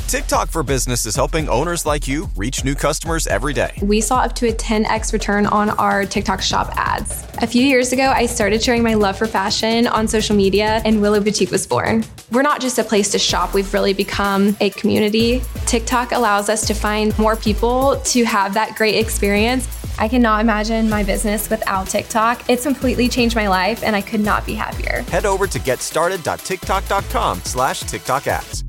TikTok for Business is helping owners like you reach new customers every day. We saw up to a 10x return on our TikTok shop ads. A few years ago, I started sharing my love for fashion on social media, and Willow Boutique was born. We're not just a place to shop, we've really become a community. TikTok allows us to find more people to have that great experience. I cannot imagine my business without TikTok. It's completely changed my life, and I could not be happier. Head over to getstarted.tiktok.com/TikTok ads.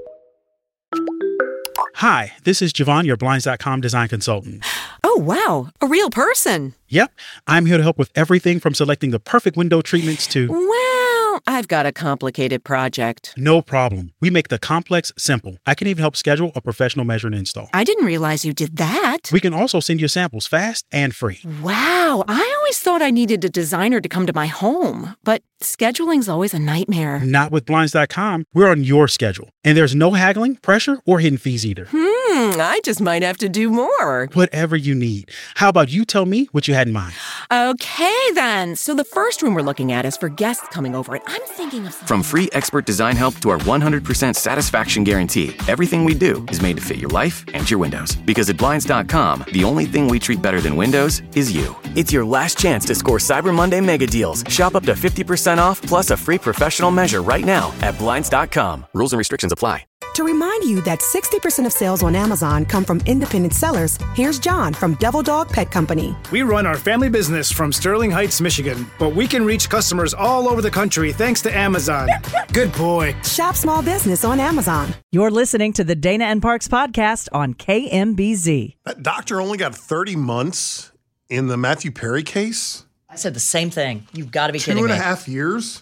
Hi, this is Javon, your Blinds.com design consultant. Oh, wow. A real person. Yep, I'm here to help with everything from selecting the perfect window treatments to... Well, I've got a complicated project. No problem. We make the complex simple. I can even help schedule a professional measure and install. I didn't realize you did that. We can also send you samples fast and free. Wow. I always thought I needed a designer to come to my home, but scheduling's always a nightmare. Not with Blinds.com. We're on your schedule. And there's no haggling, pressure, or hidden fees either. I just might have to do more. Whatever you need. How about you tell me what you had in mind? Okay, then. So the first room we're looking at is for guests coming over, and I'm thinking of something. From free expert design help to our 100% satisfaction guarantee, everything we do is made to fit your life and your windows. Because at Blinds.com, the only thing we treat better than windows is you. It's your last chance to score Cyber Monday mega deals. Shop up to 50% off plus a free professional measure right now at Blinds.com. Rules and restrictions apply. To remind you that 60% of sales on Amazon come from independent sellers, here's John from Devil Dog Pet Company. We run our family business from Sterling Heights, Michigan, but we can reach customers all over the country thanks to Amazon. Good boy. Shop small business on Amazon. You're listening to the Dana and Parks podcast on KMBZ. That doctor only got 30 months in the Matthew Perry case? I said the same thing. You've got to be kidding me. 2.5 years?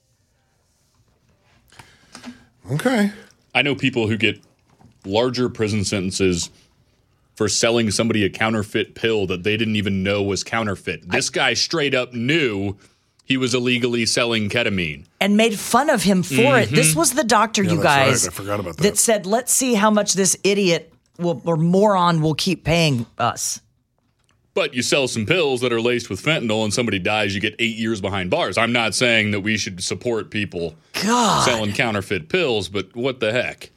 Okay. I know people who get larger prison sentences for selling somebody a counterfeit pill that they didn't even know was counterfeit. This guy straight up knew he was illegally selling ketamine. And made fun of him for it. This was the doctor, you guys, right. I forgot about that said, let's see how much this idiot or moron will keep paying us. But you sell some pills that are laced with fentanyl and somebody dies, you get 8 years behind bars. I'm not saying that we should support people selling counterfeit pills, but what the heck?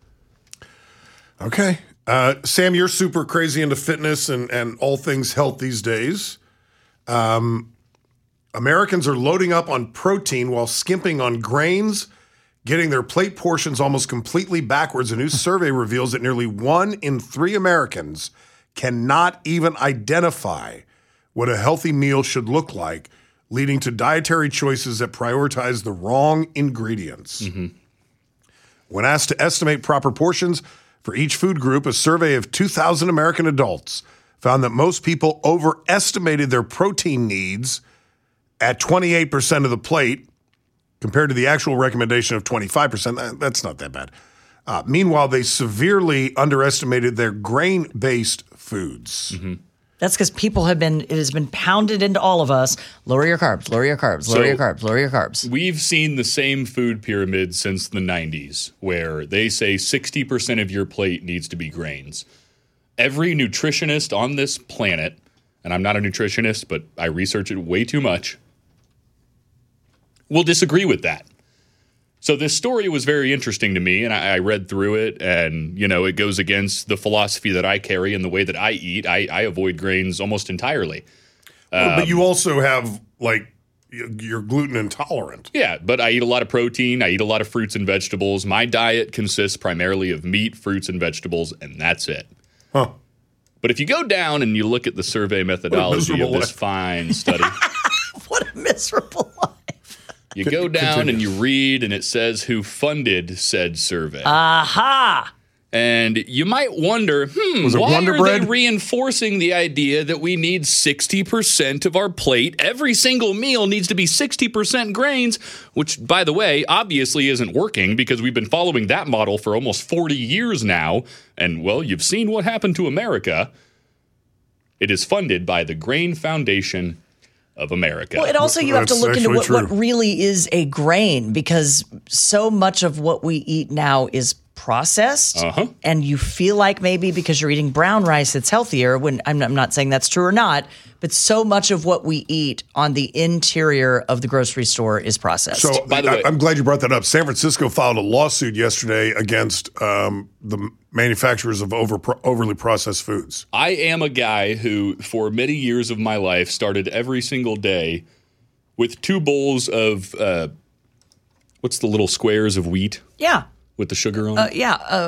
Okay. Sam, you're super crazy into fitness and all things health these days. Americans are loading up on protein while skimping on grains, getting their plate portions almost completely backwards. A new survey reveals that nearly 1 in 3 Americans cannot even identify what a healthy meal should look like, leading to dietary choices that prioritize the wrong ingredients. When asked to estimate proper portions for each food group, a survey of 2,000 American adults found that most people overestimated their protein needs at 28% of the plate compared to the actual recommendation of 25%. That's not that bad. Meanwhile, they severely underestimated their grain-based foods. That's because it has been pounded into all of us. Lower your carbs, lower your carbs, lower your carbs, lower your carbs. We've seen the same food pyramid since the 90s, where they say 60% of your plate needs to be grains. Every nutritionist on this planet, and I'm not a nutritionist, but I research it way too much, will disagree with that. So this story was very interesting to me, and I read through it, and, it goes against the philosophy that I carry and the way that I eat. I avoid grains almost entirely. But you also have, you're gluten intolerant. Yeah, but I eat a lot of protein. I eat a lot of fruits and vegetables. My diet consists primarily of meat, fruits, and vegetables, and that's it. Huh. But if you go down and you look at the survey methodology of this fine study. What a miserable life. You go down and you read, and it says who funded said survey. Aha! And you might wonder, why are they reinforcing the idea that we need 60% of our plate? Every single meal needs to be 60% grains, which, by the way, obviously isn't working because we've been following that model for almost 40 years now. And, well, you've seen what happened to America. It is funded by the Grain Foundation of America. Well, and also you have to look into what really is a grain, because so much of what we eat now is processed, and you feel like maybe because you're eating brown rice it's healthier, when I'm not saying that's true or not, but so much of what we eat on the interior of the grocery store is processed. So, by the way, I'm glad you brought that up. San Francisco filed a lawsuit yesterday against the manufacturers of overly processed foods. I am a guy who, for many years of my life, started every single day with 2 bowls of, what's the little squares of wheat? Yeah. With the sugar on it?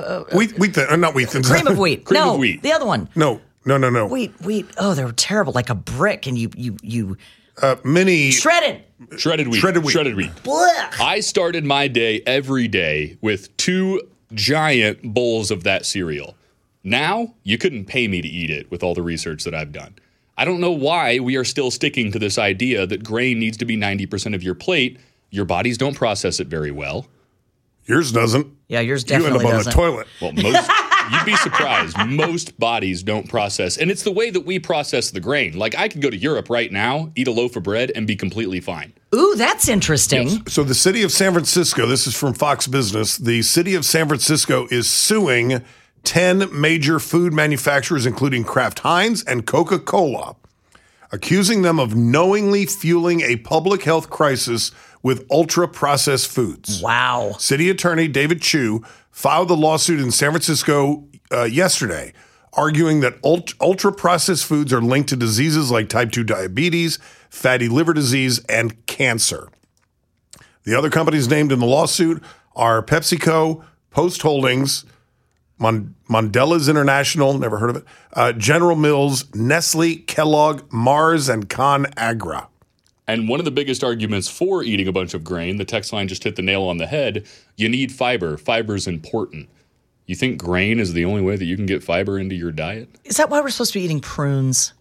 Not wheat. Cream of wheat. Cream of wheat. The other one. No. Wheat. Oh, they were terrible, like a brick, and you mini shredded wheat. Shredded wheat. Blech. I started my day every day with 2 giant bowls of that cereal. Now, you couldn't pay me to eat it with all the research that I've done. I don't know why we are still sticking to this idea that grain needs to be 90% of your plate. Your bodies don't process it very well. Yours doesn't. Yeah, yours definitely doesn't. You end up on the toilet. Well, you'd be surprised. Most bodies don't process. And it's the way that we process the grain. Like, I could go to Europe right now, eat a loaf of bread, and be completely fine. Ooh, that's interesting. Yes. So the city of San Francisco, this is from Fox Business, the city of San Francisco is suing 10 major food manufacturers, including Kraft Heinz and Coca-Cola, accusing them of knowingly fueling a public health crisis with ultra-processed foods. Wow. City Attorney David Chu filed the lawsuit in San Francisco yesterday, arguing that ultra-processed foods are linked to diseases like type 2 diabetes, fatty liver disease, and cancer. The other companies named in the lawsuit are PepsiCo, Post Holdings, Mondelez International, never heard of it, General Mills, Nestle, Kellogg, Mars, and ConAgra. And one of the biggest arguments for eating a bunch of grain, the text line just hit the nail on the head, you need fiber. Fiber's important. You think grain is the only way that you can get fiber into your diet? Is that why we're supposed to be eating prunes?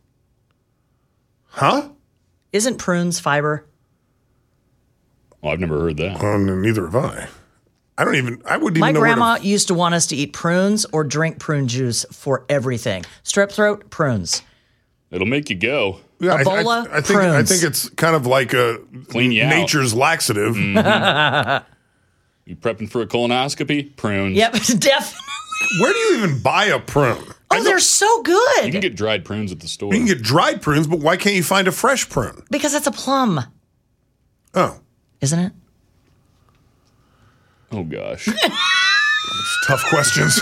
Huh? Isn't prunes fiber? Well, I've never heard that. Neither have I. I wouldn't even My know grandma used to want us to eat prunes or drink prune juice for everything. Strep throat, prunes. It'll make you go. Yeah, Ebola, I think it's kind of like a clean you nature's out. Laxative. Mm-hmm. You prepping for a colonoscopy? Prunes. Yep, definitely. Where do you even buy a prune? Oh, they're so good. You can get dried prunes at the store. You can get dried prunes, but why can't you find a fresh prune? Because it's a plum. Oh. Isn't it? Oh, gosh. Tough questions.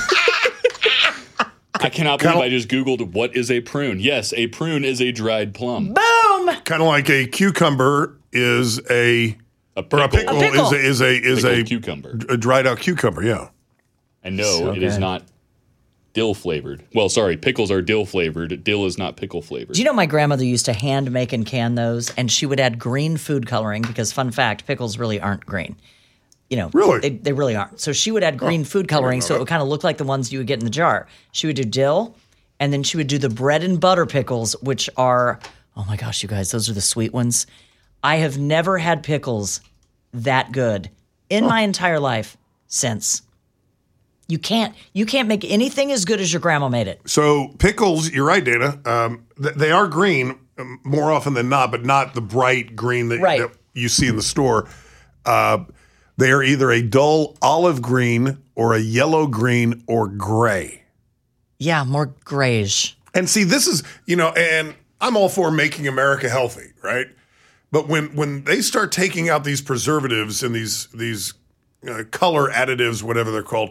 I cannot believe I just Googled what is a prune. Yes, a prune is a dried plum. Boom! Kind of like a cucumber is a pickle. Or a pickle is a cucumber. A dried out cucumber, yeah. And no, it is not dill flavored. Well, sorry, pickles are dill flavored. Dill is not pickle flavored. Do you know my grandmother used to hand make and can those, and she would add green food coloring because, fun fact, pickles really aren't green. You know, really? They really aren't. So she would add green food coloring so it would kind of look like the ones you would get in the jar. She would do dill, and then she would do the bread and butter pickles, which are, oh my gosh, you guys, those are the sweet ones. I have never had pickles that good in my entire life since. You can't make anything as good as your grandma made it. So pickles, you're right, Dana. They are green more often than not, but not the bright green that you see in the store. They are either a dull olive green or a yellow green or gray. Yeah, more grayish. And see, this is, and I'm all for making America healthy, right? But when they start taking out these preservatives and these color additives, whatever they're called,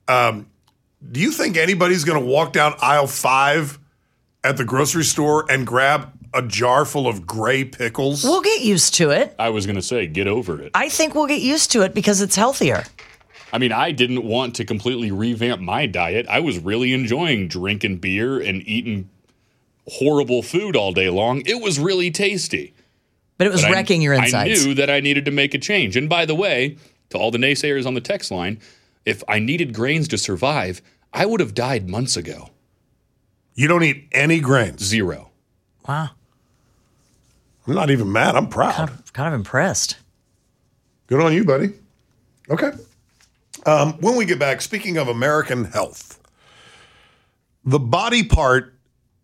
do you think anybody's going to walk down aisle 5 at the grocery store and grab a jar full of gray pickles? We'll get used to it. I was going to say, get over it. I think we'll get used to it because it's healthier. I mean, I didn't want to completely revamp my diet. I was really enjoying drinking beer and eating horrible food all day long. It was really tasty. But it was wrecking your insides. I knew that I needed to make a change. And by the way, to all the naysayers on the text line, if I needed grains to survive, I would have died months ago. You don't eat any grains? 0. Wow. I'm not even mad. I'm proud. Kind of impressed. Good on you, buddy. Okay. When we get back, speaking of American health, the body part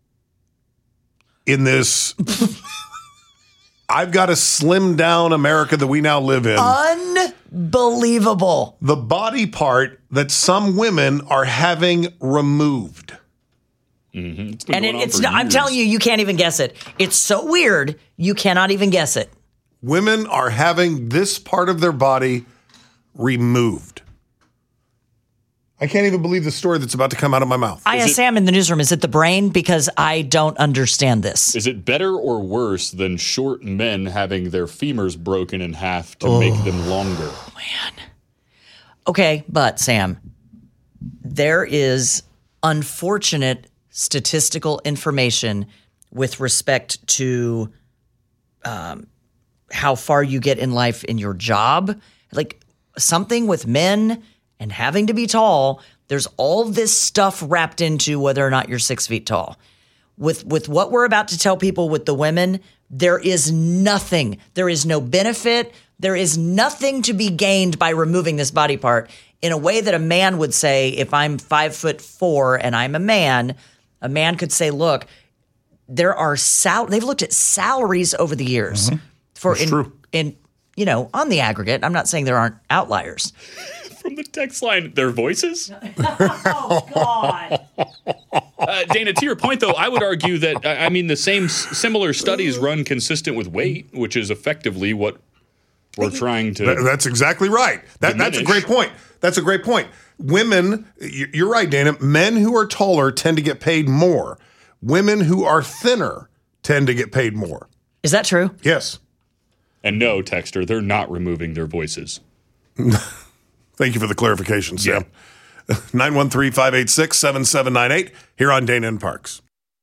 in this I've got to slim down America that we now live in Unbelievable. The body part that some women are having removed. Mm-hmm. And I'm telling you, you can't even guess it. It's so weird, you cannot even guess it. Women are having this part of their body removed. I can't even believe the story that's about to come out of my mouth. I asked Sam in the newsroom, is it the brain? Because I don't understand this. Is it better or worse than short men having their femurs broken in half to make them longer? Oh, man. Okay, but Sam, there is unfortunate statistical information with respect to how far you get in life in your job. Like something with men and having to be tall, there's all this stuff wrapped into whether or not you're 6 feet tall. With what we're about to tell people with the women, there is nothing. There is no benefit. There is nothing to be gained by removing this body part in a way that a man would say, if I'm 5'4" and I'm a man could say, look, there are they've looked at salaries over the years for in on the aggregate. I'm not saying there aren't outliers. From the text line, their voices? Oh, God. Dana, to your point, though, I would argue that, the same similar studies run consistent with weight, which is effectively what we're trying to. That's exactly right. That's a great point. That's a great point. Women, you're right, Dana, men who are taller tend to get paid more. Women who are thinner tend to get paid more. Is that true? Yes. And no, Texter, they're not removing their voices. Thank you for the clarification, Sam. 913-586-7798 here on Dana and Parks.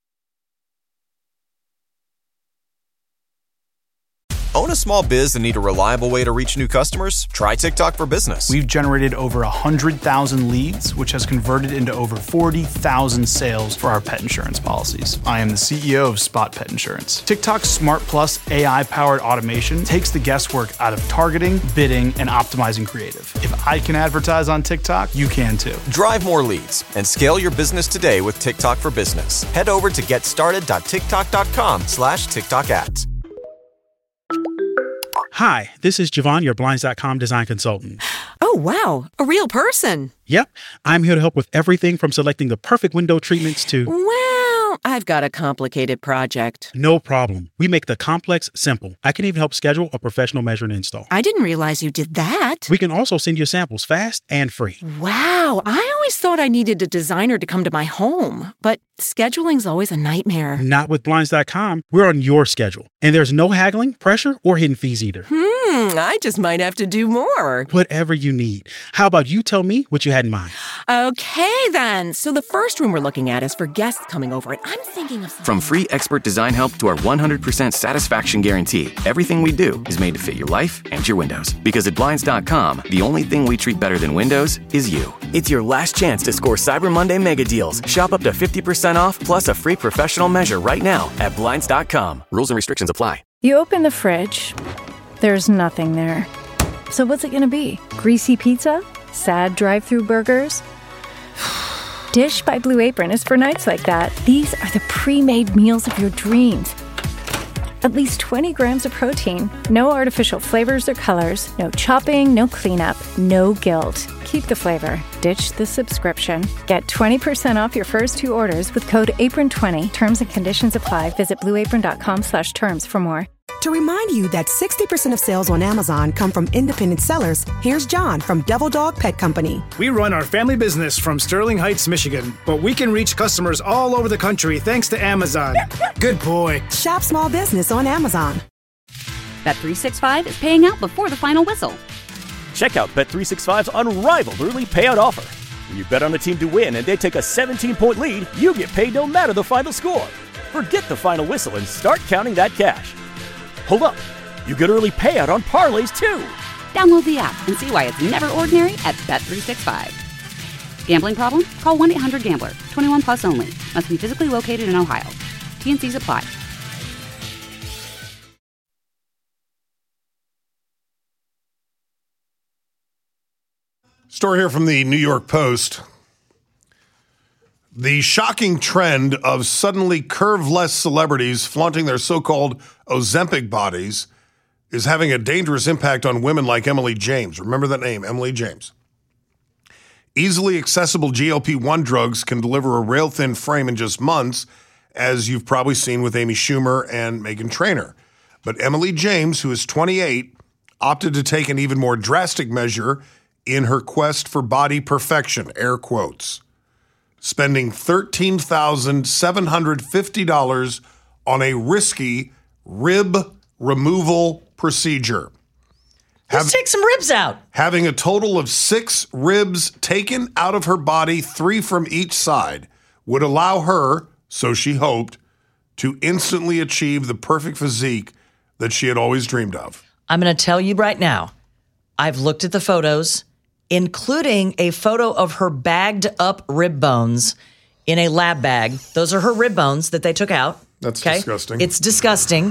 Own a small biz and need a reliable way to reach new customers? Try TikTok for Business. We've generated over 100,000 leads, which has converted into over 40,000 sales for our pet insurance policies. I am the CEO of Spot Pet Insurance. TikTok's Smart Plus AI-powered automation takes the guesswork out of targeting, bidding, and optimizing creative. If I can advertise on TikTok, you can too. Drive more leads and scale your business today with TikTok for Business. Head over to getstarted.tiktok.com/TikTok ads. Hi, this is Javon, your Blinds.com design consultant. Oh, wow. A real person. Yep. I'm here to help with everything from selecting the perfect window treatments to... Well, I've got a complicated project. No problem. We make the complex simple. I can even help schedule a professional measure and install. I didn't realize you did that. We can also send you samples fast and free. Wow. I always thought I needed a designer to come to my home, but scheduling's always a nightmare. Not with Blinds.com. We're on your schedule. And there's no haggling, pressure, or hidden fees either. I just might have to do more. Whatever you need. How about you tell me what you had in mind? Okay, then. So the first room we're looking at is for guests coming over, and I'm thinking of... From free expert design help to our 100% satisfaction guarantee, everything we do is made to fit your life and your windows. Because at Blinds.com, the only thing we treat better than windows is you. It's your last chance to score Cyber Monday mega deals. Shop up to 50% off plus a free professional measure right now at Blinds.com. Rules and restrictions apply. You open the fridge. There's nothing there. So what's it going to be? Greasy pizza? Sad drive-thru burgers? Dish by Blue Apron is for nights like that. These are the pre-made meals of your dreams. At least 20 grams of protein. No artificial flavors or colors. No chopping, no cleanup, no guilt. Keep the flavor. Ditch the subscription. Get 20% off your first 2 orders with code APRON20. Terms and conditions apply. Visit blueapron.com/terms for more. To remind you that 60% of sales on Amazon come from independent sellers, here's John from Devil Dog Pet Company. We run our family business from Sterling Heights, Michigan, but we can reach customers all over the country thanks to Amazon. Good boy. Shop small business on Amazon. Bet365 is paying out before the final whistle. Check out Bet365's unrivaled early payout offer. When you bet on a team to win and they take a 17-point lead, you get paid no matter the final score. Forget the final whistle and start counting that cash. Hold up, you get early payout on parlays too. Download the app and see why it's never ordinary at Bet365. Gambling problem? Call 1-800-GAMBLER. 21 plus only. Must be physically located in Ohio. T&Cs apply. Story here from the New York Post. The shocking trend of suddenly curve-less celebrities flaunting their so-called Ozempic bodies is having a dangerous impact on women like Emily James. Remember that name, Emily James. Easily accessible GLP-1 drugs can deliver a rail-thin frame in just months, as you've probably seen with Amy Schumer and Meghan Trainor. But Emily James, who is 28, opted to take an even more drastic measure in her quest for body perfection, air quotes, spending $13,750 on a risky rib removal procedure. Let's take some ribs out. Having a total of 6 ribs taken out of her body, 3 from each side, would allow her, so she hoped, to instantly achieve the perfect physique that she had always dreamed of. I'm going to tell you right now, I've looked at the photos, including a photo of her bagged up rib bones in a lab bag. Those are her rib bones that they took out. That's disgusting. It's disgusting.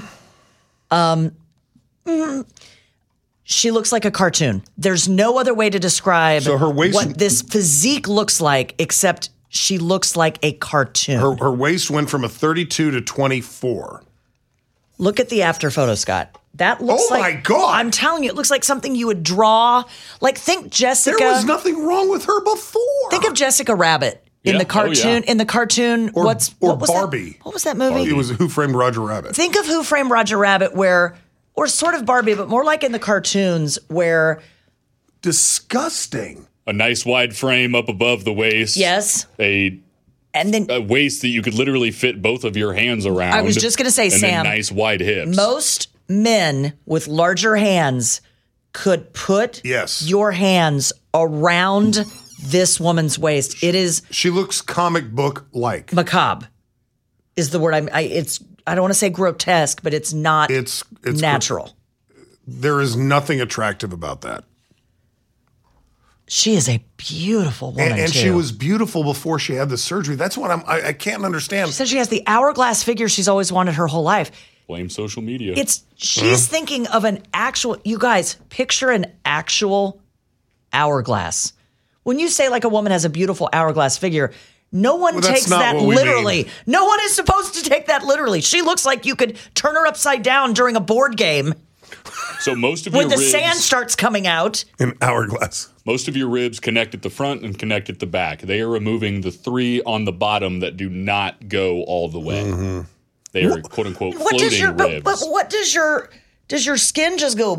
She looks like a cartoon. There's no other way to describe what this physique looks like, except she looks like a cartoon. Her waist went from a 32 to 24. Look at the after photo, Scott. That looks like... Oh, my God. I'm telling you, it looks like something you would draw. Like, think Jessica... There was nothing wrong with her before. Think of Jessica Rabbit in the cartoon. In the cartoon, or what was Barbie. That? What was that movie? It was Who Framed Roger Rabbit. Think of Who Framed Roger Rabbit, or sort of Barbie, but more like in the cartoons where... Disgusting. A nice wide frame up above the waist. Yes. A waist that you could literally fit both of your hands around. I was just going to say, and Sam. then nice wide hips. Most men with larger hands could put your hands around this woman's waist. It is... She looks comic book-like. Macabre is the word I don't want to say grotesque, but it's not it's natural. There is nothing attractive about that. She is a beautiful woman, and too. she was beautiful before she had the surgery. That's what I can't understand. She said she has the hourglass figure she's always wanted her whole life. Blame social media. She's thinking of an actual... You guys, picture an actual hourglass. When you say like a woman has a beautiful hourglass figure... No one takes that literally. No one is supposed to take that literally. She looks like you could turn her upside down during a board game. So most of when your the ribs, sand starts coming out. An hourglass. Most of your ribs connect at the front and connect at the back. They are removing the 3 on the bottom that do not go all the way. Mm-hmm. They are quote unquote floating ribs. But what does your skin just go?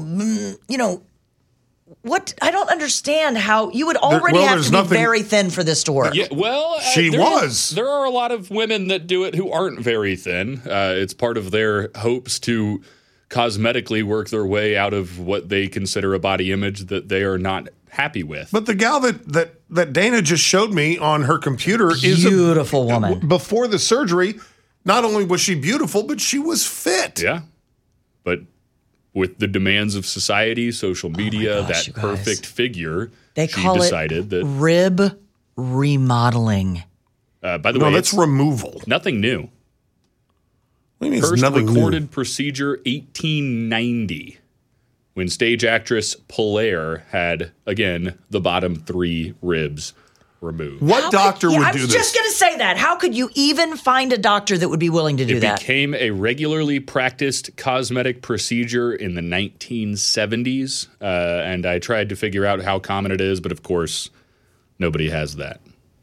What? I don't understand how you would already have to be very thin for this to work. Yeah, well, there are a lot of women that do it who aren't very thin. It's part of their hopes to cosmetically work their way out of what they consider a body image that they are not happy with. But the gal that Dana just showed me on her computer is a beautiful woman. Before the surgery, not only was she beautiful, but she was fit. Yeah, but with the demands of society, social media, that perfect figure, she decided that rib remodeling. By the way, that's removal. Nothing new. What do you mean First nothing recorded new? Procedure 1890, when stage actress Polaire had, again, the bottom 3 ribs removed. What doctor would do this? I was just going to say that. How could you even find a doctor that would be willing to do that? It became a regularly practiced cosmetic procedure in the 1970s, and I tried to figure out how common it is, but of course, nobody has that.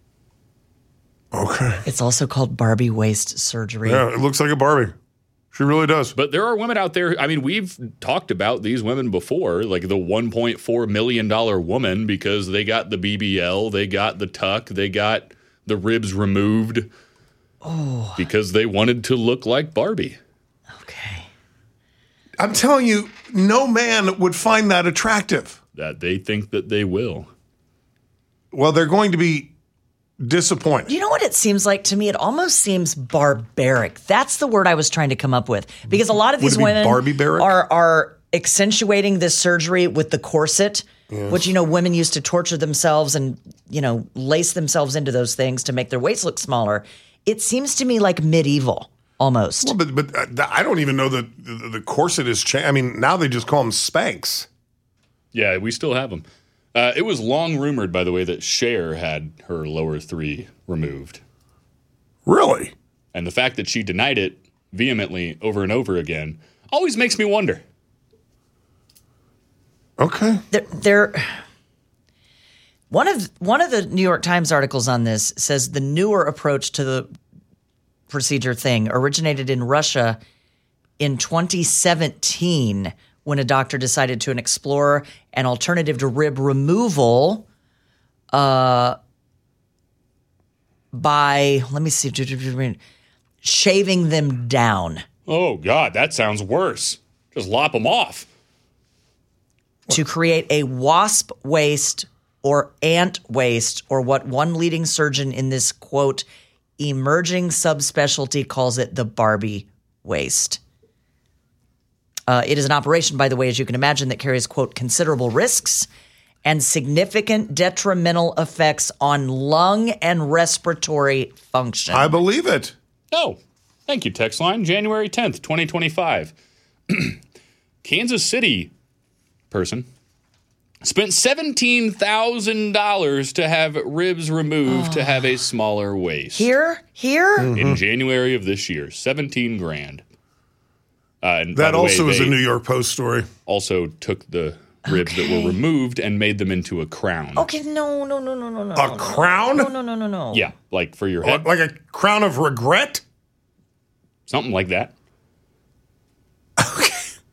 Okay. It's also called Barbie waist surgery. Yeah, it looks like a Barbie. She really does. But there are women out there, I mean, we've talked about these women before, like the $1.4 million woman, because they got the BBL, they got the tuck, they got the ribs removed because they wanted to look like Barbie. Okay. I'm telling you, no man would find that attractive. That they think that they will. Well, they're going to be disappointed. You know what it seems like to me? It almost seems barbaric. That's the word I was trying to come up with. Because a lot of these women are accentuating this surgery with the corset, which, women used to torture themselves and, lace themselves into those things to make their waist look smaller. It seems to me like medieval almost. Well, but I don't even know that the corset is changed. I mean, now they just call them Spanx. Yeah, we still have them. It was long rumored, by the way, that Cher had her lower 3 removed. Really? And the fact that she denied it vehemently over and over again always makes me wonder. Okay. One of the New York Times articles on this says the newer approach to the procedure thing originated in Russia in 2017 when a doctor decided to explore an alternative to rib removal by, shaving them down. Oh, God, that sounds worse. Just lop them off. To create a wasp waist or ant waist, or what one leading surgeon in this, quote, emerging subspecialty calls it, the Barbie waist. It is an operation, by the way, as you can imagine, that carries, quote, considerable risks and significant detrimental effects on lung and respiratory function. I believe it. Oh, thank you, text line. January 10th, 2025. Kansas City person spent $17,000 to have ribs removed to have a smaller waist. Here? In January of this year, $17,000. And that also is a New York Post story. Also took the ribs that were removed and made them into a crown. Okay, no. A crown? No. Yeah, like for your head. Like a crown of regret? Something like that. Okay.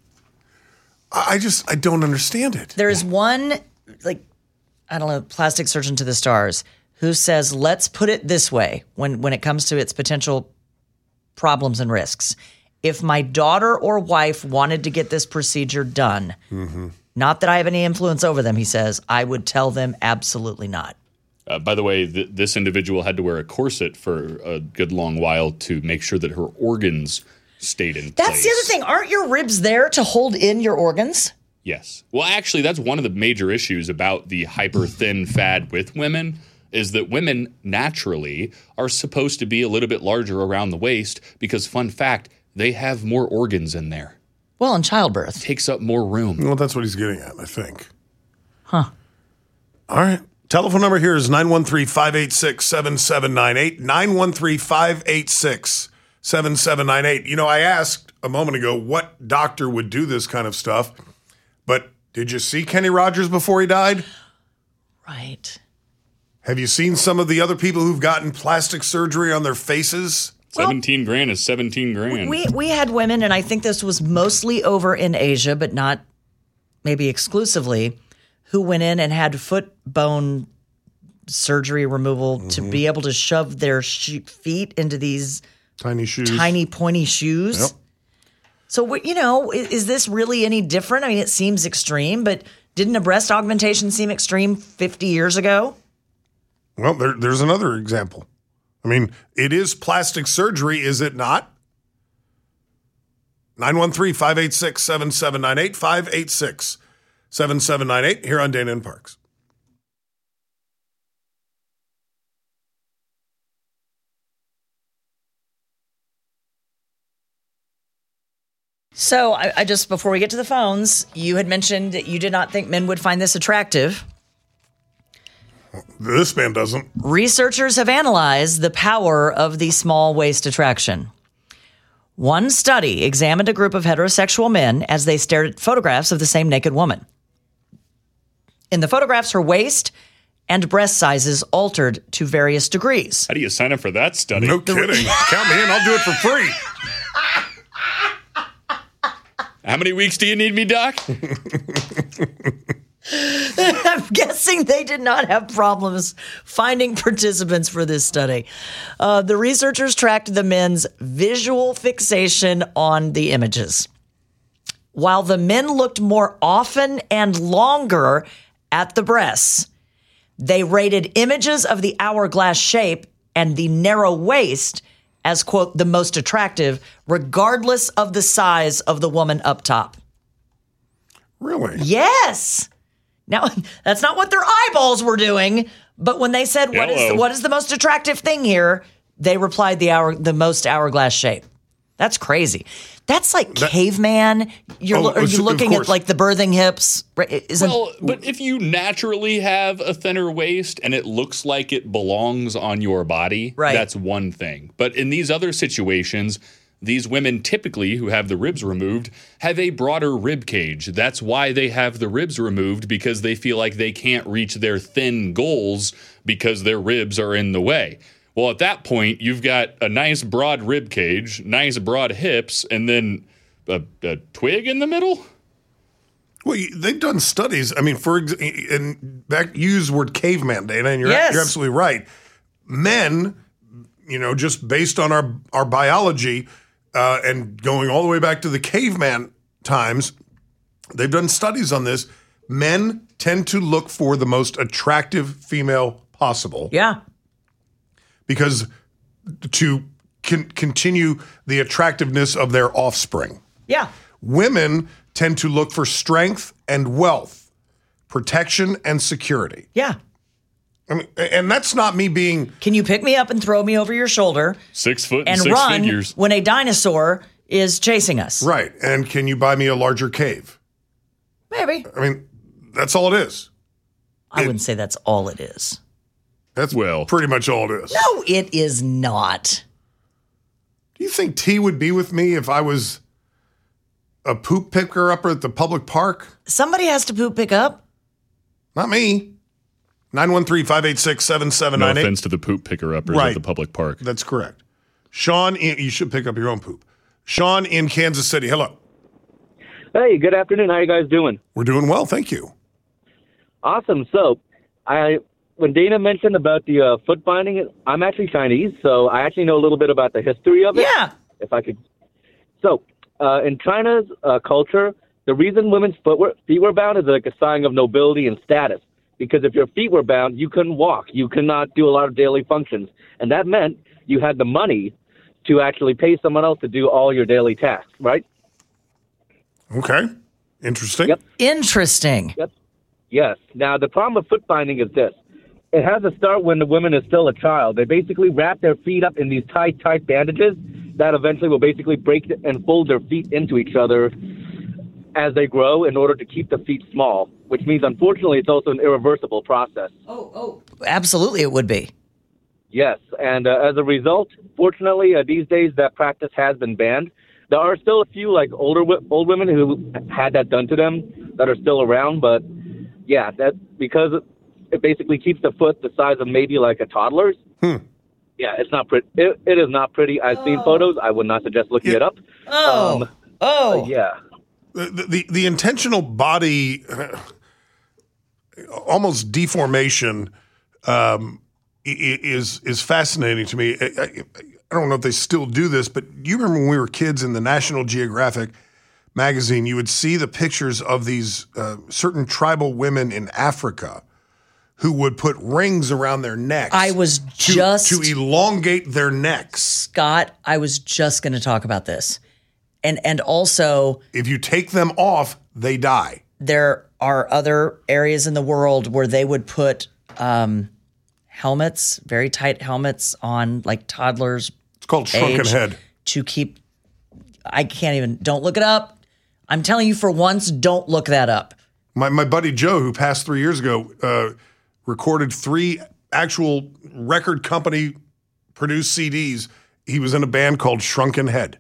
I don't understand it. There is one, plastic surgeon to the stars who says, let's put it this way when it comes to its potential problems and risks. If my daughter or wife wanted to get this procedure done, not that I have any influence over them, he says, I would tell them absolutely not. By the way, this individual had to wear a corset for a good long while to make sure that her organs stayed in place. That's the other thing. Aren't your ribs there to hold in your organs? Yes. Well, actually, that's one of the major issues about the hyper thin fad with women is that women naturally are supposed to be a little bit larger around the waist because, fun fact, they have more organs in there. Well, in childbirth. It takes up more room. Well, that's what he's getting at, I think. Huh. All right. Telephone number here is 913-586-7798. 913-586-7798. You know, I asked a moment ago what doctor would do this kind of stuff, but did you see Kenny Rogers before he died? Right. Have you seen some of the other people who've gotten plastic surgery on their faces? $17,000 is $17,000. We had women, and I think this was mostly over in Asia, but not maybe exclusively, who went in and had foot bone surgery removal to be able to shove their feet into these tiny shoes, tiny pointy shoes. Yep. So, is this really any different? I mean, it seems extreme, but didn't a breast augmentation seem extreme 50 years ago? Well, there's another example. I mean, it is plastic surgery, is it not? 913-586-7798, 586-7798 here on Dana and Parks. So I just, before we get to the phones, you had mentioned that you did not think men would find this attractive. This man doesn't. Researchers have analyzed the power of the small waist attraction. One study examined a group of heterosexual men as they stared at photographs of the same naked woman. In the photographs, her waist and breast sizes altered to various degrees. How do you sign up for that study? No kidding. Count me in. I'll do it for free. How many weeks do you need me, Doc? I'm guessing they did not have problems finding participants for this study. The researchers tracked the men's visual fixation on the images. While the men looked more often and longer at the breasts, they rated images of the hourglass shape and the narrow waist as, quote, the most attractive, regardless of the size of the woman up top. Really? Yes. Now, that's not what their eyeballs were doing, but when they said, what is the most attractive thing here, they replied the most hourglass shape. That's crazy. That's like caveman. Are you looking at like the birthing hips? But if you naturally have a thinner waist and it looks like it belongs on your body, that's one thing. But in these other situations, These women typically, who have the ribs removed, have a broader rib cage. That's why they have the ribs removed, because they feel like they can't reach their thin goals because their ribs are in the way. Well, at that point, you've got a nice broad rib cage, nice broad hips, and then a twig in the middle? Well, they've done studies. I mean, and back, you use the word caveman, Dana, and you're absolutely right. Men, just based on our biology and going all the way back to the caveman times, they've done studies on this. Men tend to look for the most attractive female possible. Yeah. Because to continue the attractiveness of their offspring. Yeah. Women tend to look for strength and wealth, protection and security. Yeah. I mean, and that's not me being... Can you pick me up and throw me over your shoulder? 6 foot and 6 run figures. When a dinosaur is chasing us. Right. And can you buy me a larger cave? Maybe. I mean, that's all it is. I wouldn't say that's all it is. That's pretty much all it is. No, it is not. Do you think T would be with me if I was a poop picker upper at the public park? Somebody has to poop pick up. Not me. 913-586-7798. No offense to the poop picker uppers at the public park. That's correct. Sean, you should pick up your own poop. Sean in Kansas City. Hello. Hey, good afternoon. How are you guys doing? We're doing well, thank you. Awesome. So, when Dana mentioned about the foot binding, I'm actually Chinese, so I actually know a little bit about the history of it. Yeah. If I could. So, in China's culture, the reason women's feet were bound is like a sign of nobility and status. Because if your feet were bound, you couldn't walk. You could not do a lot of daily functions. And that meant you had the money to actually pay someone else to do all your daily tasks, right? Okay. Interesting. Yep. Interesting. Yep. Yes. Now, the problem with foot binding is this. It has to start when the woman is still a child. They basically wrap their feet up in these tight bandages that eventually will basically break and fold their feet into each other as they grow in order to keep the feet small, which means, unfortunately, it's also an irreversible process. Oh, absolutely it would be. Yes, and as a result, fortunately, these days that practice has been banned. There are still a few old women who had that done to them that are still around, but yeah, that's because it basically keeps the foot the size of maybe like a toddler's. Yeah, it's not pretty. It is not pretty. I've seen photos. I would not suggest looking it up. Yeah. The intentional body almost deformation is fascinating to me. I don't know if they still do this, but you remember when we were kids in the National Geographic magazine, you would see the pictures of these certain tribal women in Africa who would put rings around their necks. I was to elongate their necks. Scott, I was just going to talk about this. And also, if you take them off, they die. There are other areas in the world where they would put helmets, very tight helmets on like toddlers. It's called shrunken head. To keep, don't look it up. I'm telling you for once, don't look that up. My buddy Joe, who passed 3 years ago, recorded 3 actual record company produced CDs. He was in a band called Shrunken Head.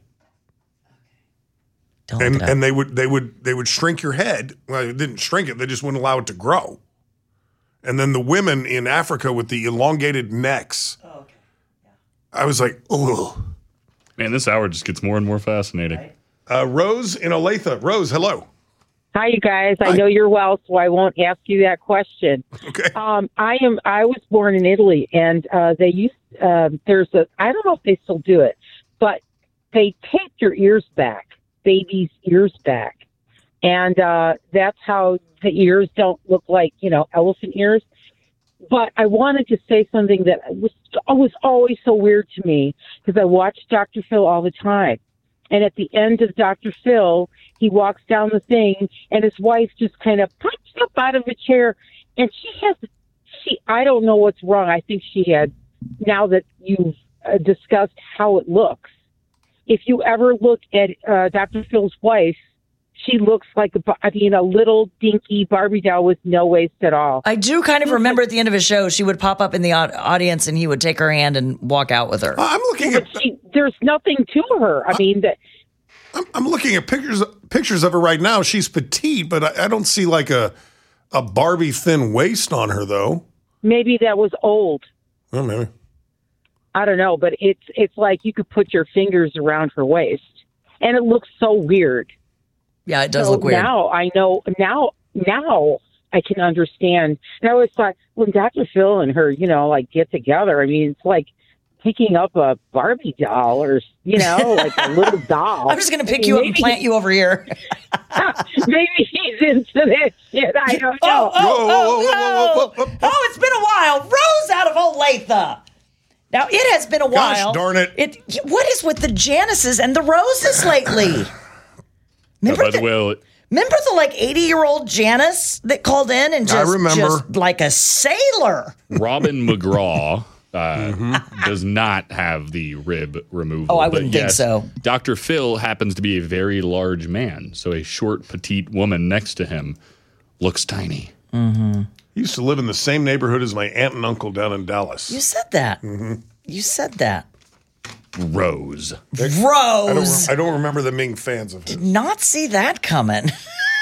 And they would shrink your head. Well, it didn't shrink it. They just wouldn't allow it to grow. And then the women in Africa with the elongated necks. Oh, okay. Yeah. I was like, oh. Man, this hour just gets more and more fascinating. Right. Rose in Olathe. Rose, hello. Hi, you guys. I know you're well, so I won't ask you that question. Okay. I was born in Italy, and they used I don't know if they still do it, but they tape your ears back. Baby's ears back, and that's how the ears don't look like elephant ears. But I wanted to say something that was always so weird to me, because I watched Dr. Phil all the time, and at the end of Dr. Phil, he walks down the thing, and his wife just kind of pops up out of a chair, and I don't know what's wrong. I think she had, now that you've discussed how it looks. If you ever look at Dr. Phil's wife, she looks like a little dinky Barbie doll with no waist at all. I do kind of remember at the end of his show, she would pop up in the audience and he would take her hand and walk out with her. I'm looking at... there's nothing to her. I mean, I'm looking at pictures of her right now. She's petite, but I don't see like a Barbie thin waist on her, though. Maybe that was old. Oh, maybe. I don't know, but it's like you could put your fingers around her waist, and it looks so weird. Yeah, it does look weird. Now I know. Now I can understand. And I always thought when Dr. Phil and her, like get together. I mean, it's like picking up a Barbie doll or like a little doll. I'm just going to pick you up and plant you over here. Maybe he's into this shit. I don't know. Oh, it's been a while. Rose out of Olathe. Now, it has been a while. Gosh darn it. What is with the Janices and the Roses lately? Remember the like 80-year-old Janice that called in and just like a sailor? Robin McGraw does not have the rib removal. Oh, I wouldn't think so. Dr. Phil happens to be a very large man, so a short, petite woman next to him looks tiny. Mm-hmm. He used to live in the same neighborhood as my aunt and uncle down in Dallas. You said that. Mm-hmm. You said that. Rose. I don't remember them being fans of him. Did not see that coming.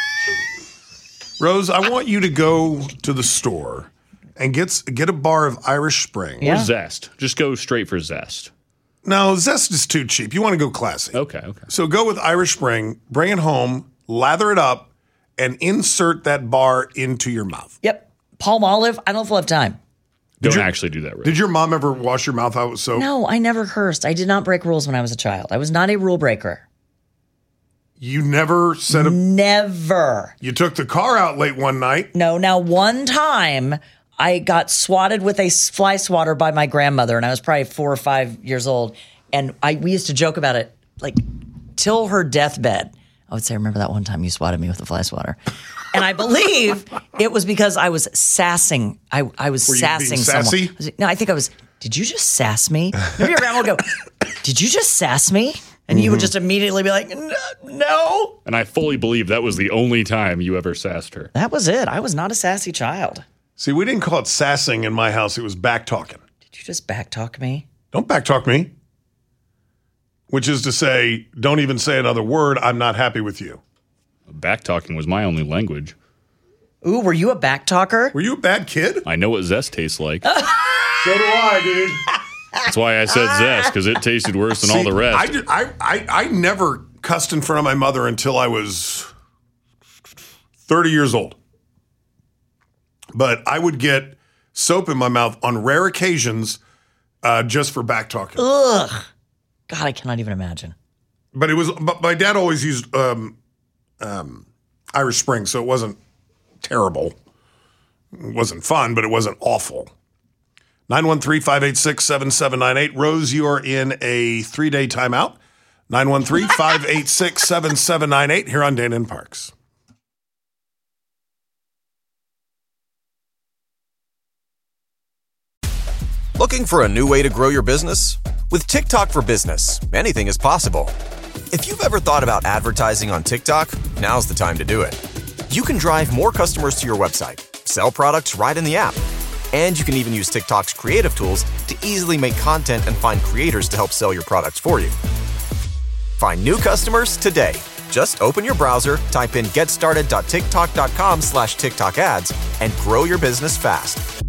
Rose, I want you to go to the store and get a bar of Irish Spring. Or Zest. Just go straight for Zest. No, Zest is too cheap. You want to go classy. Okay. So go with Irish Spring, bring it home, lather it up, and insert that bar into your mouth. Yep. Palm olive. I don't know if we'll have time. Don't actually do that, Rose. Did your mom ever wash your mouth out with soap? No, I never cursed. I did not break rules when I was a child. I was not a rule breaker. You never said Never. You took the car out late one night. No. Now, one time I got swatted with a fly swatter by my grandmother, and I was probably 4 or 5 years old. And we used to joke about it, like, till her deathbed. I would say, remember that one time you swatted me with a fly swatter? And I believe it was because I was sassing. I was sassing someone. No, I think I was, did you just sass me? Maybe your grandma would go, did you just sass me? And you would just immediately be like, no. And I fully believe that was the only time you ever sassed her. That was it. I was not a sassy child. See, we didn't call it sassing in my house. It was back-talking. Did you just back-talk me? Don't back-talk me. Which is to say, don't even say another word. I'm not happy with you. Back-talking was my only language. Ooh, were you a back-talker? Were you a bad kid? I know what Zest tastes like. So do I, dude. That's why I said Zest, because it tasted worse than all the rest. I never cussed in front of my mother until I was 30 years old. But I would get soap in my mouth on rare occasions just for back-talking. Ugh. God, I cannot even imagine. But my dad always used Irish Spring, so it wasn't terrible. It wasn't fun, but it wasn't awful. 913-586-7798. Rose, you are in a 3-day timeout. 913-586-7798 here on Dana and Parks. Looking for a new way to grow your business? With TikTok for Business, anything is possible. If you've ever thought about advertising on TikTok, now's the time to do it. You can drive more customers to your website, sell products right in the app, and you can even use TikTok's creative tools to easily make content and find creators to help sell your products for you. Find new customers today. Just open your browser, type in getstarted.tiktok.com/TikTok ads, and grow your business fast.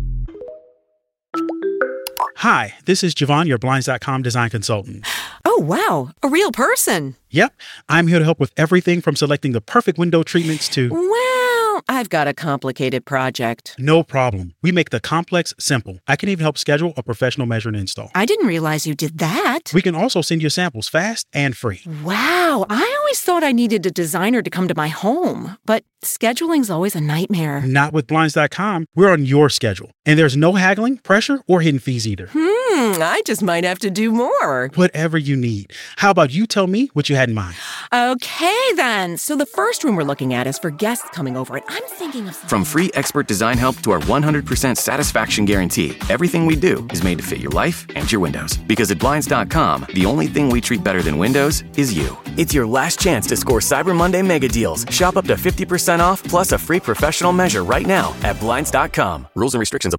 Hi, this is Javon, your Blinds.com design consultant. Oh, wow. A real person. Yep. I'm here to help with everything from selecting the perfect window treatments to... Well, I've got a complicated project. No problem. We make the complex simple. I can even help schedule a professional measure and install. I didn't realize you did that. We can also send you samples fast and free. Wow. I always thought I needed a designer to come to my home, but scheduling's always a nightmare. Not with Blinds.com. We're on your schedule. And there's no haggling, pressure, or hidden fees either. I just might have to do more. Whatever you need. How about you tell me what you had in mind? Okay, then. So the first room we're looking at is for guests coming over, and I'm thinking of something. From free expert design help to our 100% satisfaction guarantee, everything we do is made to fit your life and your windows. Because at Blinds.com, the only thing we treat better than windows is you. It's your last chance to score Cyber Monday mega deals. Shop up to 50% off plus a free professional measure right now at Blinds.com. Rules and restrictions apply.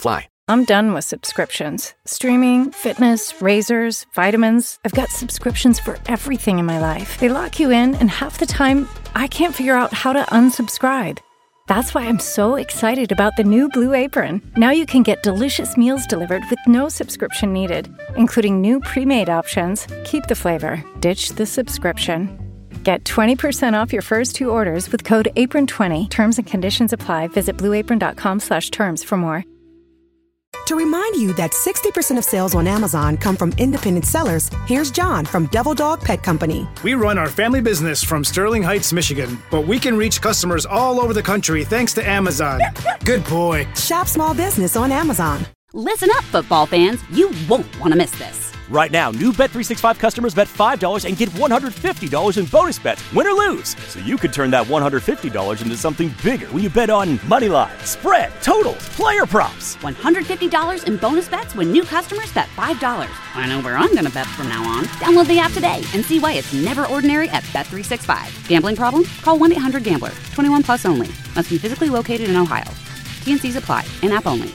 I'm done with subscriptions. Streaming, fitness, razors, vitamins. I've got subscriptions for everything in my life. They lock you in, and half the time, I can't figure out how to unsubscribe. That's why I'm so excited about the new Blue Apron. Now you can get delicious meals delivered with no subscription needed, including new pre-made options. Keep the flavor, ditch the subscription. Get 20% off your first 2 orders with code APRON20. Terms and conditions apply. Visit blueapron.com/terms for more. To remind you that 60% of sales on Amazon come from independent sellers, here's John from Devil Dog Pet Company. We run our family business from Sterling Heights, Michigan, but we can reach customers all over the country thanks to Amazon. Good boy. Shop small business on Amazon. Listen up, football fans. You won't want to miss this. Right now, new Bet365 customers bet $5 and get $150 in bonus bets, win or lose. So you could turn that $150 into something bigger when you bet on moneyline, spread, totals, player props. $150 in bonus bets when new customers bet $5. I know where I'm going to bet from now on. Download the app today and see why it's never ordinary at Bet365. Gambling problem? Call 1-800-GAMBLER. 21 plus only. Must be physically located in Ohio. T&Cs apply. In-app only.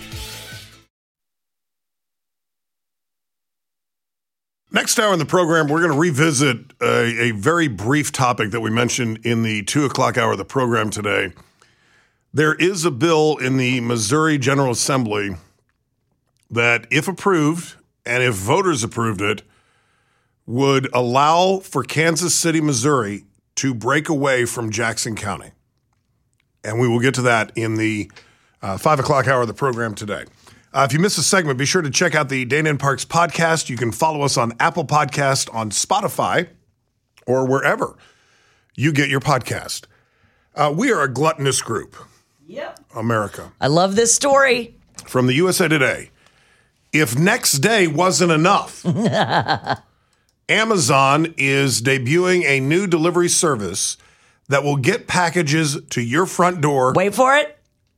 Next hour in the program, we're going to revisit a very brief topic that we mentioned in the 2 o'clock hour of the program today. There is a bill in the Missouri General Assembly that, if approved, and if voters approved it, would allow for Kansas City, Missouri to break away from Jackson County. And we will get to that in the 5 o'clock hour of the program today. If you missed a segment, be sure to check out the Dana and Parks podcast. You can follow us on Apple Podcast, on Spotify, or wherever you get your podcast. We are a gluttonous group. Yep. America. I love this story. From the USA Today. If next day wasn't enough, Amazon is debuting a new delivery service that will get packages to your front door. Wait for it.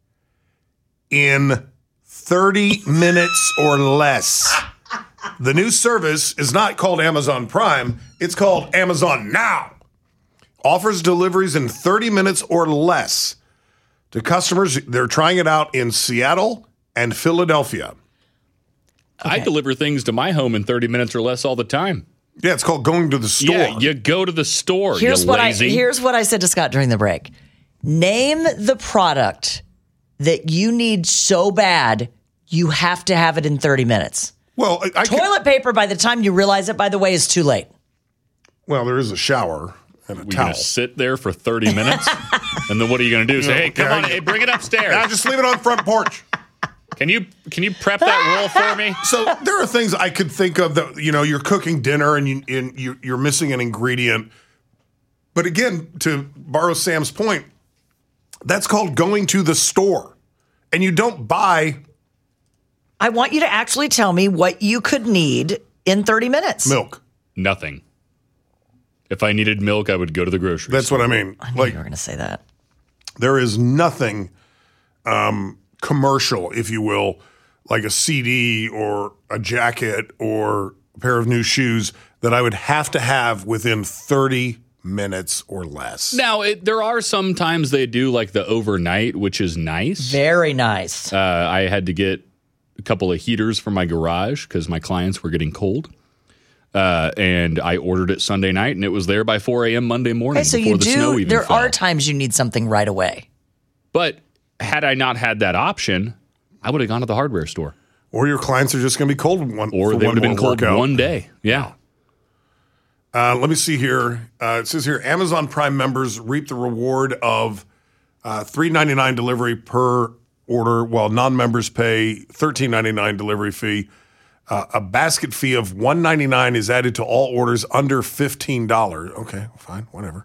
In 30 minutes or less. The new service is not called Amazon Prime. It's called Amazon Now. Offers deliveries in 30 minutes or less to customers. They're trying it out in Seattle and Philadelphia. Okay. I deliver things to my home in 30 minutes or less all the time. Yeah, it's called going to the store. Yeah, you go to the store. Here's what I said to Scott during the break. Name the product that you need so bad you have to have it in 30 minutes. Well, toilet paper, by the time you realize it, by the way, is too late. Well, there is a shower and a towel. You're going to sit there for 30 minutes? And then what are you going to do? Say, hey, come on, hey, bring it upstairs. Now just leave it on the front porch. Can you prep that roll for me? So there are things I could think of that, you're cooking dinner and you're missing an ingredient. But again, to borrow Sam's point, that's called going to the store. And you don't buy... I want you to actually tell me what you could need in 30 minutes. Milk. Nothing. If I needed milk, I would go to the grocery store. That's what I mean. I knew you were going to say that. There is nothing commercial, if you will, like a CD or a jacket or a pair of new shoes that I would have to have within 30 minutes or less. Now, there are some times they do like the overnight, which is nice. Very nice. I had to get a couple of heaters for my garage because my clients were getting cold. And I ordered it Sunday night, and it was there by 4 a.m. Monday morning before the snow even fell. There are times you need something right away. But had I not had that option, I would have gone to the hardware store. Or your clients are just going to be cold or they would have been cold one day. Yeah. Let me see here. It says here, Amazon Prime members reap the reward of $3.99 delivery per order, while non-members pay $13.99 delivery fee. A basket fee of $1.99 is added to all orders under $15. Okay, fine, whatever.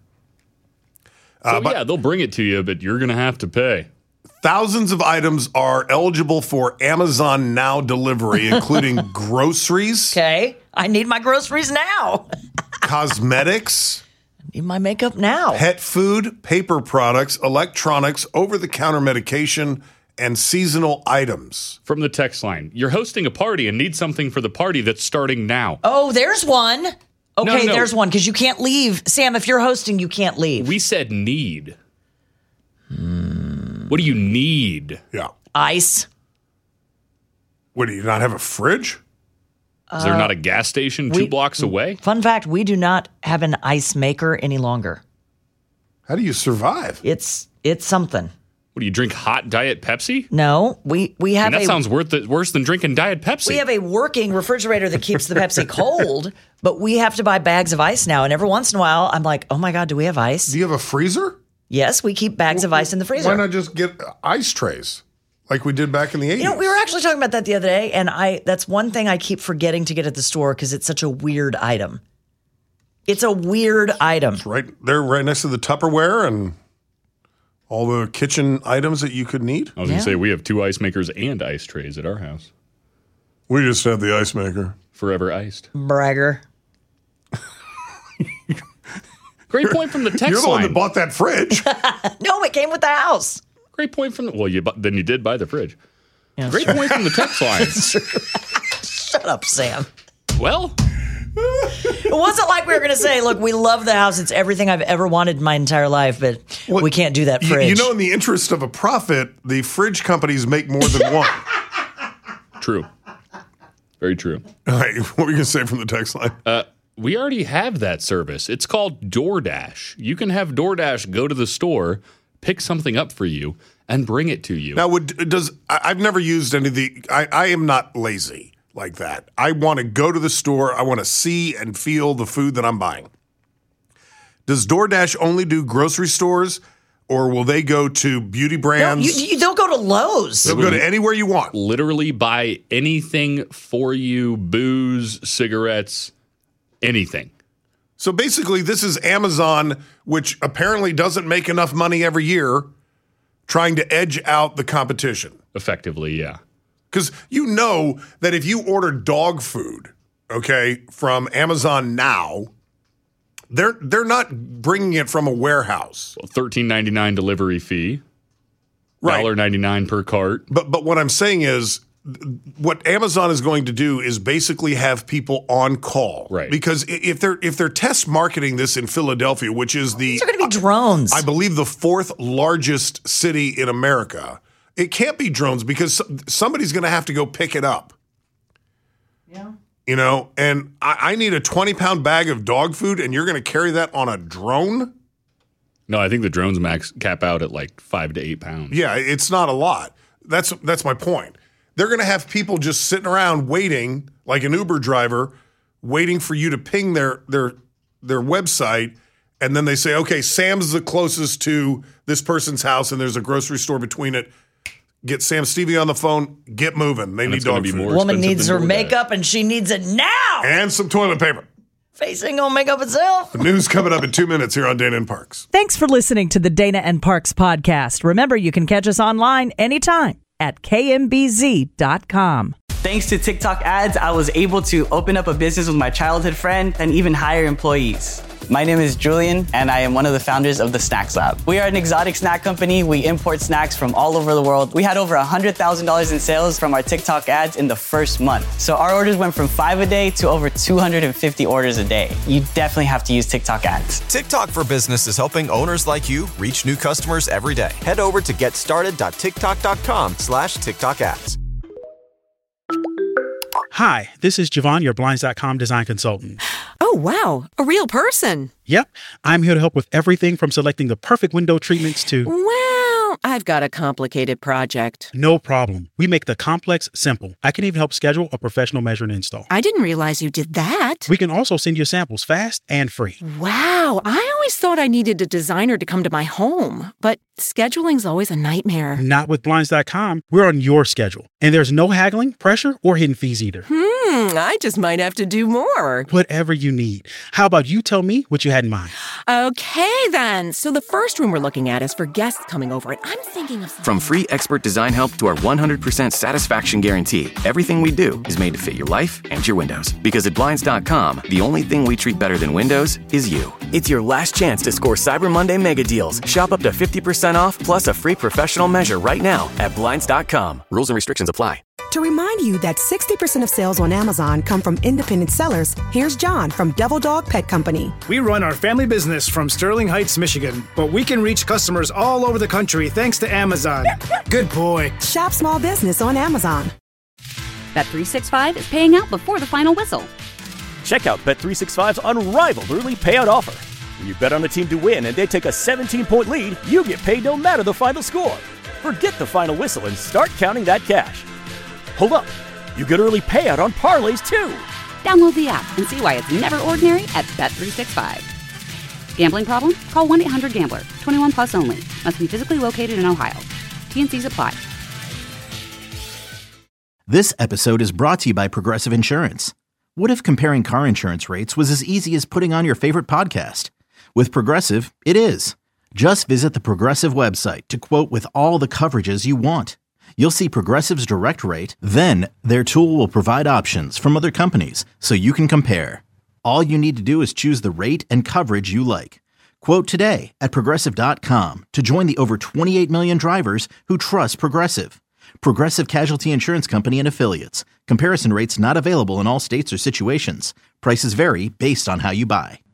Yeah, they'll bring it to you, but you're going to have to pay. Thousands of items are eligible for Amazon Now delivery, including groceries. Okay, I need my groceries now. Cosmetics. I need my makeup now. Pet food, paper products, electronics, over-the-counter medication, and seasonal items. From the text line, you're hosting a party and need something for the party that's starting now. Oh, there's one. Okay, No. there's one, because you can't leave. Sam, if you're hosting, you can't leave. We said need. What do you need? Yeah. Ice. What, do you not have a fridge? Is there not a gas station 2 blocks away? Fun fact, we do not have an ice maker any longer. How do you survive? It's something. What, do you drink hot Diet Pepsi? No, we have that sounds worse than drinking Diet Pepsi. We have a working refrigerator that keeps the Pepsi cold, but we have to buy bags of ice now. And every once in a while, I'm like, oh my God, do we have ice? Do you have a freezer? Yes, we keep bags of ice in the freezer. Why not just get ice trays like we did back in the 80s? You know, we were actually talking about that the other day, and that's one thing I keep forgetting to get at the store because it's such a weird item. It's a weird item. It's right there, right next to the Tupperware and all the kitchen items that you could need. I was going to say, we have 2 ice makers and ice trays at our house. We just have the ice maker. Forever iced. Bragger. Great point from the text line. You're the one that bought that fridge. No, it came with the house. Great point from then you did buy the fridge. Yeah, Great point from the text line. Shut up, Sam. Well, it wasn't like we were going to say, look, we love the house. It's everything I've ever wanted in my entire life, but we can't do that fridge. You know, in the interest of a profit, the fridge companies make more than one. True. Very true. All right, what were you going to say from the text line? We already have that service. It's called DoorDash. You can have DoorDash go to the store, pick something up for you, and bring it to you. Now, I've never used any of the. I am not lazy like that. I want to go to the store. I want to see and feel the food that I'm buying. Does DoorDash only do grocery stores, or will they go to beauty brands? No, they'll go to Lowe's. They'll go to anywhere you want. Literally buy anything for you, booze, cigarettes, anything. So basically, this is Amazon, which apparently doesn't make enough money every year, trying to edge out the competition. Effectively, yeah. Because you know that if you order dog food, okay, from Amazon now, they're not bringing it from a warehouse. Well, $13.99 delivery fee, right? $1.99 per cart. But what I'm saying is, what Amazon is going to do is basically have people on call, right? Because if they're test marketing this in Philadelphia, which is they're going to be drones, I believe the 4th largest city in America, it can't be drones because somebody's going to have to go pick it up. Yeah, you know, and I need a 20-pound bag of dog food, and you're going to carry that on a drone? No, I think the drones max cap out at like 5 to 8 pounds. Yeah, it's not a lot. That's my point. They're going to have people just sitting around waiting, like an Uber driver, waiting for you to ping their website, and then they say, okay, Sam's the closest to this person's house, and there's a grocery store between it. Get Sam Stevie on the phone. Get moving. They need dog food. Woman needs her makeup, and she needs it now. And some toilet paper. Face ain't gonna make up itself. The news coming up in 2 minutes here on Dana and Parks. Thanks for listening to the Dana and Parks podcast. Remember, you can catch us online anytime at kmbz.com. Thanks to TikTok ads, I was able to open up a business with my childhood friend and even hire employees. My name is Julian, and I am one of the founders of the Snacks Lab. We are an exotic snack company. We import snacks from all over the world. We had over $100,000 in sales from our TikTok ads in the first month. So our orders went from 5 a day to over 250 orders a day. You definitely have to use TikTok ads. TikTok for Business is helping owners like you reach new customers every day. Head over to getstarted.tiktok.com/TikTok ads. Hi, this is Javon, your Blinds.com design consultant. Oh, wow. A real person. Yep. I'm here to help with everything from selecting the perfect window treatments to... Well, I've got a complicated project. No problem. We make the complex simple. I can even help schedule a professional measure and install. I didn't realize you did that. We can also send you samples fast and free. Wow. I always thought I needed a designer to come to my home, but scheduling's always a nightmare. Not with Blinds.com. We're on your schedule. And there's no haggling, pressure, or hidden fees either. I just might have to do more. Whatever you need. How about you tell me what you had in mind? Okay, then. So the first room we're looking at is for guests coming over, and I'm thinking of... From free expert design help to our 100% satisfaction guarantee, everything we do is made to fit your life and your windows. Because at Blinds.com, the only thing we treat better than windows is you. It's your last chance to score Cyber Monday mega deals. Shop up to 50% off plus a free professional measure right now at Blinds.com. Rules and restrictions apply. To remind you that 60% of sales on Amazon come from independent sellers, here's John from Devil Dog Pet Company. We run our family business from Sterling Heights, Michigan, but we can reach customers all over the country thanks to Amazon. Good boy. Shop small business on Amazon. Bet365 is paying out before the final whistle. Check out Bet365's unrivaled early payout offer. When you bet on a team to win and they take a 17-point lead, you get paid no matter the final score. Forget the final whistle and start counting that cash. Hold up. You get early payout on parlays, too. Download the app and see why it's never ordinary at Bet365. Gambling problem? Call 1-800-GAMBLER. 21 plus only. Must be physically located in Ohio. T&Cs apply. This episode is brought to you by Progressive Insurance. What if comparing car insurance rates was as easy as putting on your favorite podcast? With Progressive, it is. Just visit the Progressive website to quote with all the coverages you want. You'll see Progressive's direct rate, then their tool will provide options from other companies so you can compare. All you need to do is choose the rate and coverage you like. Quote today at Progressive.com to join the over 28 million drivers who trust Progressive. Progressive Casualty Insurance Company and Affiliates. Comparison rates not available in all states or situations. Prices vary based on how you buy.